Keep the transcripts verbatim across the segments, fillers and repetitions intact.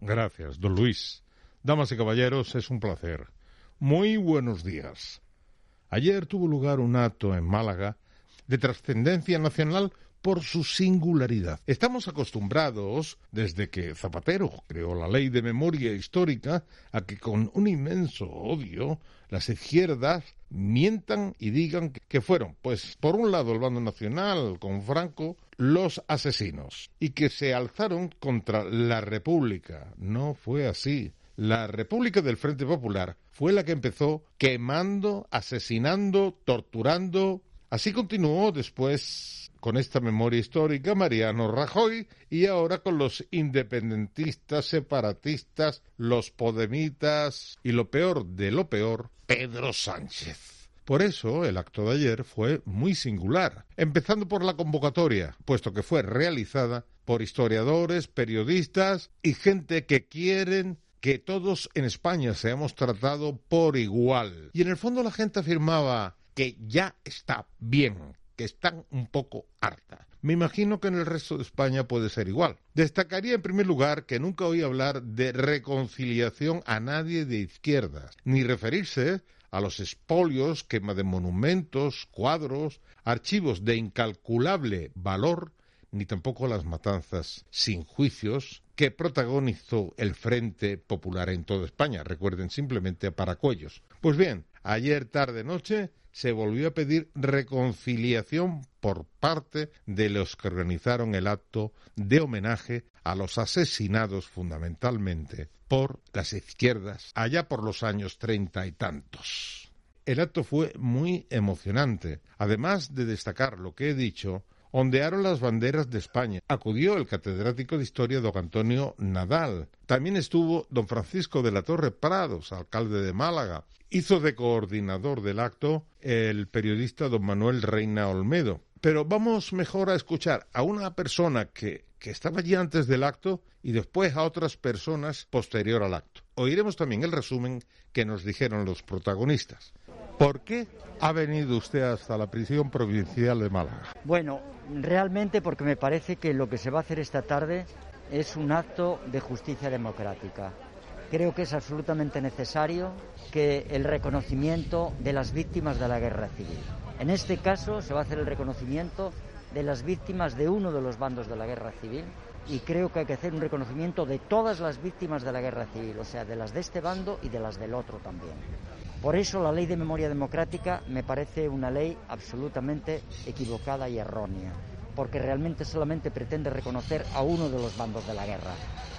Gracias, don Luis. Damas y caballeros, es un placer. Muy buenos días. Ayer tuvo lugar un acto en Málaga de trascendencia nacional por su singularidad. Estamos acostumbrados, desde que Zapatero creó la Ley de Memoria Histórica, a que con un inmenso odio las izquierdas mientan y digan que fueron, pues, por un lado el bando nacional con Franco, los asesinos, y que se alzaron contra la República. No fue así. La República del Frente Popular fue la que empezó quemando, asesinando, torturando. Así continuó después con esta memoria histórica Mariano Rajoy y ahora con los independentistas, separatistas, los podemitas y lo peor de lo peor, Pedro Sánchez. Por eso el acto de ayer fue muy singular, empezando por la convocatoria, puesto que fue realizada por historiadores, periodistas y gente que quieren que todos en España seamos tratados por igual. Y en el fondo la gente afirmaba que ya está bien, que están un poco harta. Me imagino que en el resto de España puede ser igual. Destacaría en primer lugar que nunca oí hablar de reconciliación a nadie de izquierdas, ni referirse a los expolios, quema de monumentos, cuadros, archivos de incalculable valor, ni tampoco a las matanzas sin juicios que protagonizó el Frente Popular en toda España. Recuerden simplemente a Paracuellos. Pues bien, ayer tarde-noche se volvió a pedir reconciliación por parte de los que organizaron el acto de homenaje a los asesinados fundamentalmente por las izquierdas allá por los años treinta y tantos. El acto fue muy emocionante. Además de destacar lo que he dicho, ondearon las banderas de España. Acudió el catedrático de Historia don Antonio Nadal. También estuvo don Francisco de la Torre Prados, alcalde de Málaga. Hizo de coordinador del acto el periodista don Manuel Reina Olmedo. Pero vamos mejor a escuchar a una persona que, que estaba allí antes del acto y después a otras personas posterior al acto. Oiremos también el resumen que nos dijeron los protagonistas. ¿Por qué ha venido usted hasta la prisión provincial de Málaga? Bueno, realmente porque me parece que lo que se va a hacer esta tarde es un acto de justicia democrática. Creo que es absolutamente necesario que el reconocimiento de las víctimas de la guerra civil. En este caso se va a hacer el reconocimiento de las víctimas de uno de los bandos de la guerra civil y creo que hay que hacer un reconocimiento de todas las víctimas de la guerra civil, o sea, de las de este bando y de las del otro también. Por eso la ley de memoria democrática me parece una ley absolutamente equivocada y errónea, porque realmente solamente pretende reconocer a uno de los bandos de la guerra.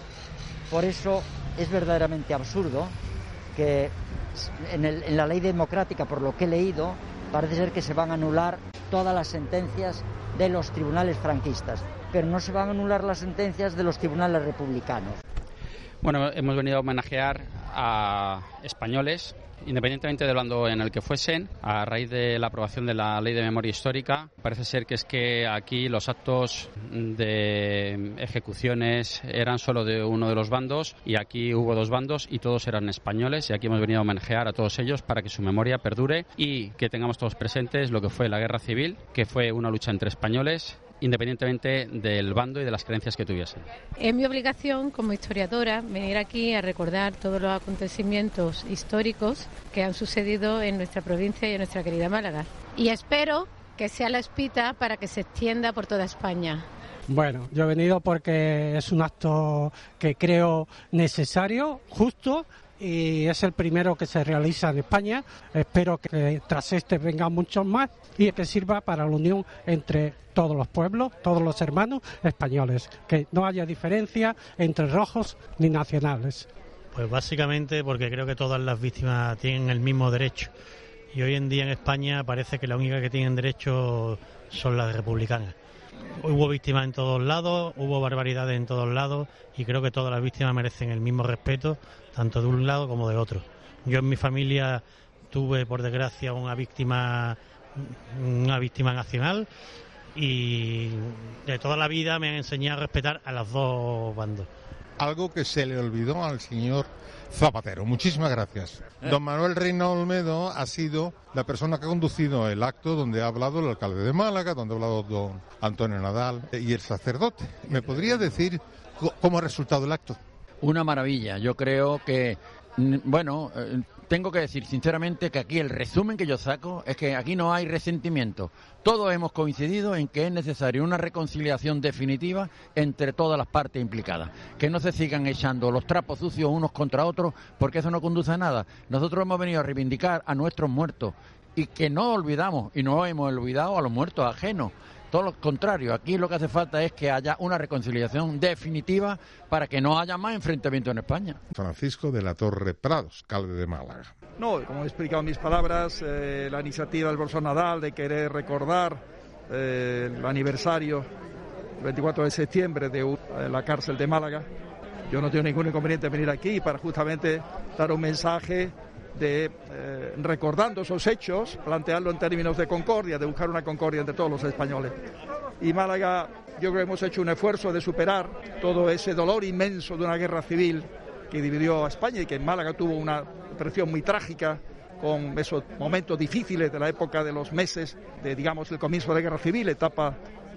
Por eso es verdaderamente absurdo que en, el, en la ley democrática, por lo que he leído, parece ser que se van a anular todas las sentencias de los tribunales franquistas, pero no se van a anular las sentencias de los tribunales republicanos. Bueno, hemos venido a homenajear a españoles, independientemente del bando en el que fuesen, a raíz de la aprobación de la Ley de Memoria Histórica. Parece ser que es que aquí los actos de ejecuciones eran solo de uno de los bandos y aquí hubo dos bandos y todos eran españoles y aquí hemos venido a homenajear a todos ellos para que su memoria perdure y que tengamos todos presentes lo que fue la Guerra Civil, que fue una lucha entre españoles, independientemente del bando y de las creencias que tuviesen. Es mi obligación como historiadora venir aquí a recordar todos los acontecimientos históricos que han sucedido en nuestra provincia y en nuestra querida Málaga. Y espero que sea la espita para que se extienda por toda España. Bueno, yo he venido porque es un acto que creo necesario, justo, y es el primero que se realiza en España. Espero que tras este vengan muchos más y que sirva para la unión entre todos los pueblos, todos los hermanos españoles, que no haya diferencia entre rojos ni nacionales. Pues básicamente porque creo que todas las víctimas tienen el mismo derecho y hoy en día en España parece que la única que tienen derecho son las republicanas. Hubo víctimas en todos lados, hubo barbaridades en todos lados y creo que todas las víctimas merecen el mismo respeto, tanto de un lado como de otro. Yo en mi familia tuve, por desgracia, una víctima, una víctima nacional y de toda la vida me han enseñado a respetar a los dos bandos. Algo que se le olvidó al señor Zapatero. Muchísimas gracias. Don Manuel Reina Olmedo ha sido la persona que ha conducido el acto donde ha hablado el alcalde de Málaga, donde ha hablado don Antonio Nadal y el sacerdote. ¿Me podría decir cómo ha resultado el acto? Una maravilla. Yo creo que, bueno, eh, tengo que decir sinceramente que aquí el resumen que yo saco es que aquí no hay resentimiento. Todos hemos coincidido en que es necesaria una reconciliación definitiva entre todas las partes implicadas. Que no se sigan echando los trapos sucios unos contra otros, porque eso no conduce a nada. Nosotros hemos venido a reivindicar a nuestros muertos y que no olvidamos, y no hemos olvidado a los muertos ajenos. Todo lo contrario, aquí lo que hace falta es que haya una reconciliación definitiva para que no haya más enfrentamiento en España. Francisco de la Torre Prados, alcalde de Málaga. No, como he explicado en mis palabras, eh, la iniciativa del profesor Nadal de querer recordar eh, el aniversario, el veinticuatro de septiembre, de uh, la cárcel de Málaga. Yo no tengo ningún inconveniente en venir aquí para justamente dar un mensaje de eh, recordando esos hechos, plantearlo en términos de concordia, de buscar una concordia entre todos los españoles. Y Málaga, yo creo que hemos hecho un esfuerzo de superar todo ese dolor inmenso de una guerra civil que dividió a España y que en Málaga tuvo una presión muy trágica, con esos momentos difíciles de la época de los meses de, digamos, el comienzo de la guerra civil, etapa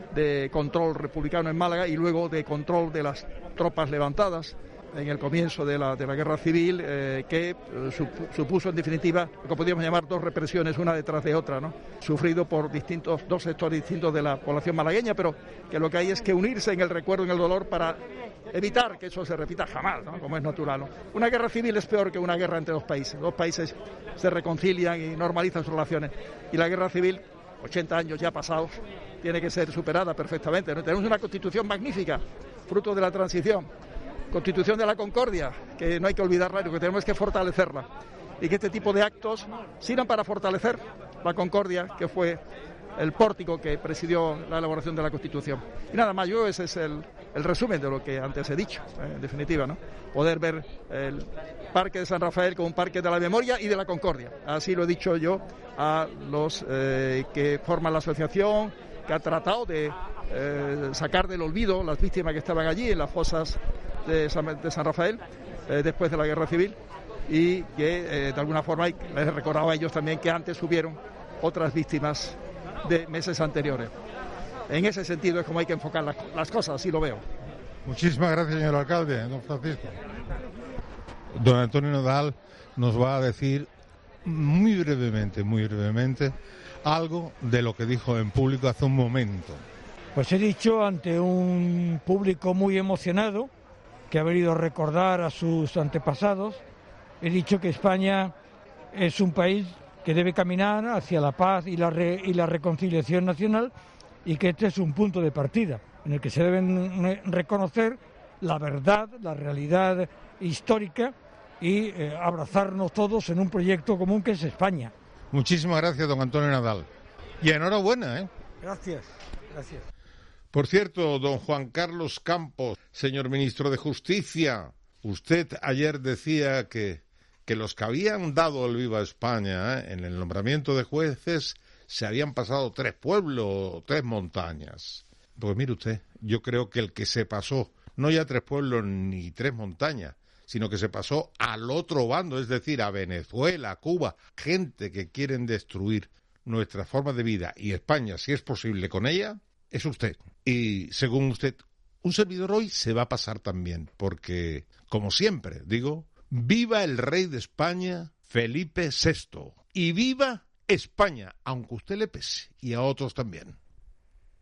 de control republicano en Málaga y luego de control de las tropas levantadas en el comienzo de la, de la guerra civil, eh, que eh, supuso en definitiva lo que podríamos llamar dos represiones una detrás de otra, ¿no? Sufrido por distintos dos sectores distintos de la población malagueña, pero que lo que hay es que unirse en el recuerdo, en el dolor, para evitar que eso se repita jamás, ¿no? Como es natural, ¿no? Una guerra civil es peor que una guerra entre dos países. Dos países se reconcilian y normalizan sus relaciones, y la guerra civil, ochenta años ya pasados, tiene que ser superada perfectamente, ¿no? Tenemos una constitución magnífica, fruto de la transición, Constitución de la Concordia, que no hay que olvidarla, lo que tenemos es que fortalecerla, y que este tipo de actos sirvan para fortalecer la concordia, que fue el pórtico que presidió la elaboración de la Constitución. Y nada más, yo ese es el, el resumen de lo que antes he dicho, eh, en definitiva, ¿no? Poder ver el Parque de San Rafael como un parque de la memoria y de la concordia. Así lo he dicho yo a los eh, que forman la asociación, que ha tratado de eh, sacar del olvido las víctimas que estaban allí en las fosas de San, de San Rafael eh, después de la guerra civil, y que eh, de alguna forma les he recordado a ellos también que antes hubieron otras víctimas de meses anteriores. En ese sentido es como hay que enfocar las, las cosas, así lo veo. Muchísimas gracias, señor alcalde, don Francisco. Don Antonio Nadal nos va a decir muy brevemente, muy brevemente, algo de lo que dijo en público hace un momento. Pues he dicho ante un público muy emocionado, que ha venido a recordar a sus antepasados, he dicho que España es un país que debe caminar hacia la paz y la, re, y la reconciliación nacional, y que este es un punto de partida en el que se deben reconocer la verdad, la realidad histórica y eh, abrazarnos todos en un proyecto común que es España. Muchísimas gracias, don Antonio Nadal. Y enhorabuena, ¿eh? Gracias, gracias. Por cierto, don Juan Carlos Campos, señor ministro de Justicia, usted ayer decía que, que los que habían dado el Viva España ¿eh? en el nombramiento de jueces se habían pasado tres pueblos, tres montañas. Pues mire usted, yo creo que el que se pasó, no ya tres pueblos ni tres montañas, sino que se pasó al otro bando, es decir, a Venezuela, a Cuba, gente que quieren destruir nuestra forma de vida y España, si es posible con ella, es usted. Y según usted, un servidor hoy se va a pasar también, porque, como siempre, digo, viva el rey de España, Felipe sexto, y viva España, aunque a usted le pese, y a otros también.